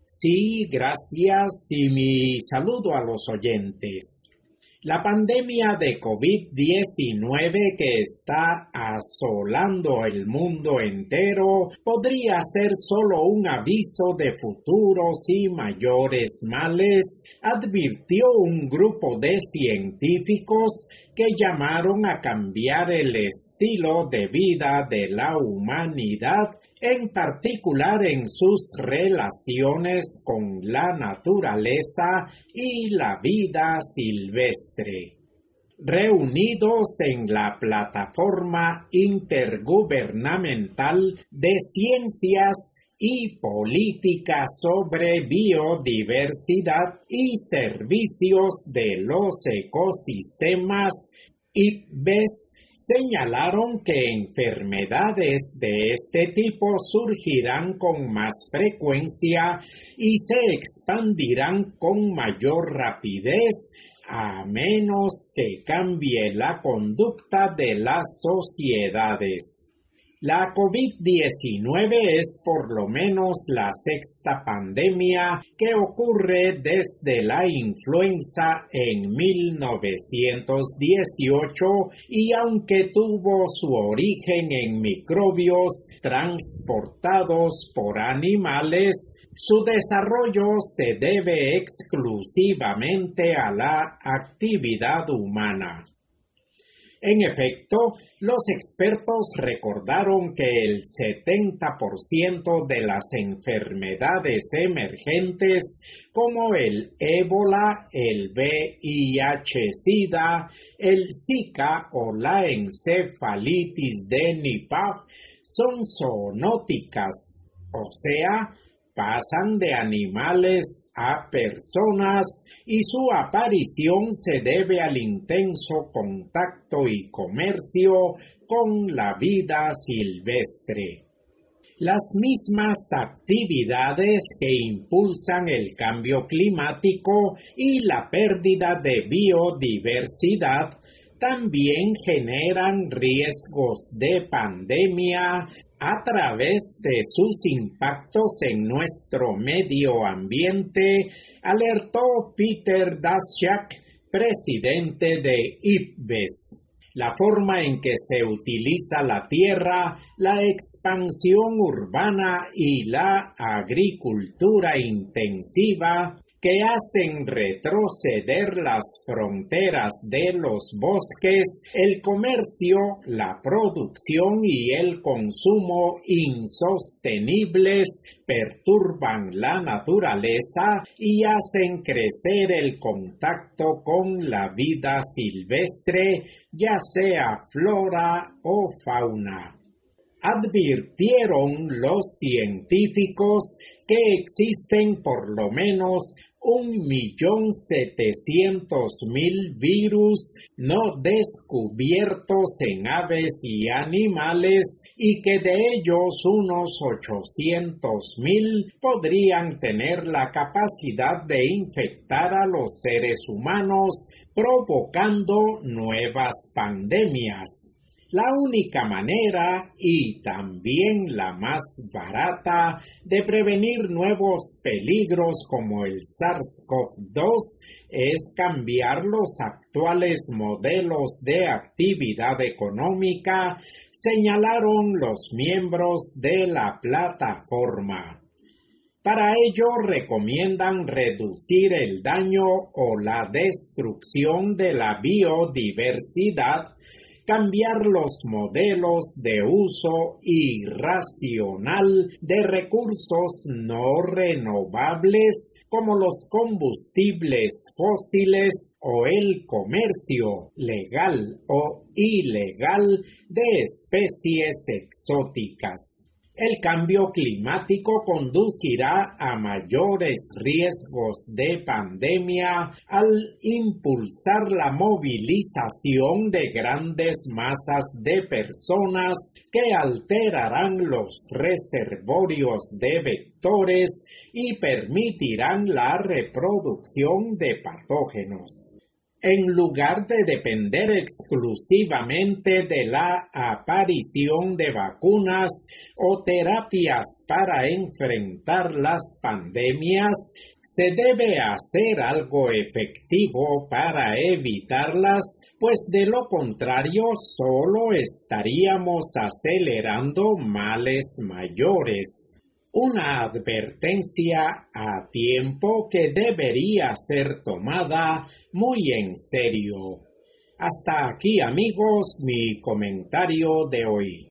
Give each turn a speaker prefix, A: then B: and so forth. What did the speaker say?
A: Sí, gracias y mi saludo a los oyentes. La pandemia de COVID-19 que está asolando el mundo entero podría ser solo un aviso de futuros y mayores males, advirtió un grupo de científicos que llamaron a cambiar el estilo de vida de la humanidad, en particular en sus relaciones con la naturaleza y la vida silvestre. Reunidos en la plataforma intergubernamental de ciencias y política sobre biodiversidad y servicios de los ecosistemas, IPBES, señalaron que enfermedades de este tipo surgirán con más frecuencia y se expandirán con mayor rapidez a menos que cambie la conducta de las sociedades. La COVID-19 es por lo menos la sexta pandemia que ocurre desde la influenza en 1918 y aunque tuvo su origen en microbios transportados por animales, su desarrollo se debe exclusivamente a la actividad humana. En efecto, los expertos recordaron que el 70% de las enfermedades emergentes como el ébola, el VIH-Sida, el Zika o la encefalitis de Nipah son zoonóticas, o sea, pasan de animales a personas y su aparición se debe al intenso contacto y comercio con la vida silvestre. Las mismas actividades que impulsan el cambio climático y la pérdida de biodiversidad también generan riesgos de pandemia a través de sus impactos en nuestro medio ambiente, alertó Peter Daszak, presidente de IPBES. La forma en que se utiliza la tierra, la expansión urbana y la agricultura intensiva que hacen retroceder las fronteras de los bosques, el comercio, la producción y el consumo insostenibles perturban la naturaleza y hacen crecer el contacto con la vida silvestre, ya sea flora o fauna. Advirtieron los científicos que existen por lo menos 1.700.000 virus no descubiertos en aves y animales y que de ellos unos 800.000 podrían tener la capacidad de infectar a los seres humanos, provocando nuevas pandemias. La única manera, y también la más barata, de prevenir nuevos peligros como el SARS-CoV-2 es cambiar los actuales modelos de actividad económica, señalaron los miembros de la plataforma. Para ello recomiendan reducir el daño o la destrucción de la biodiversidad, cambiar los modelos de uso irracional de recursos no renovables como los combustibles fósiles o el comercio legal o ilegal de especies exóticas. El cambio climático conducirá a mayores riesgos de pandemia al impulsar la movilización de grandes masas de personas que alterarán los reservorios de vectores y permitirán la reproducción de patógenos. En lugar de depender exclusivamente de la aparición de vacunas o terapias para enfrentar las pandemias, se debe hacer algo efectivo para evitarlas, pues de lo contrario solo estaríamos acelerando males mayores. Una advertencia a tiempo que debería ser tomada muy en serio. Hasta aquí, amigos, mi comentario de hoy.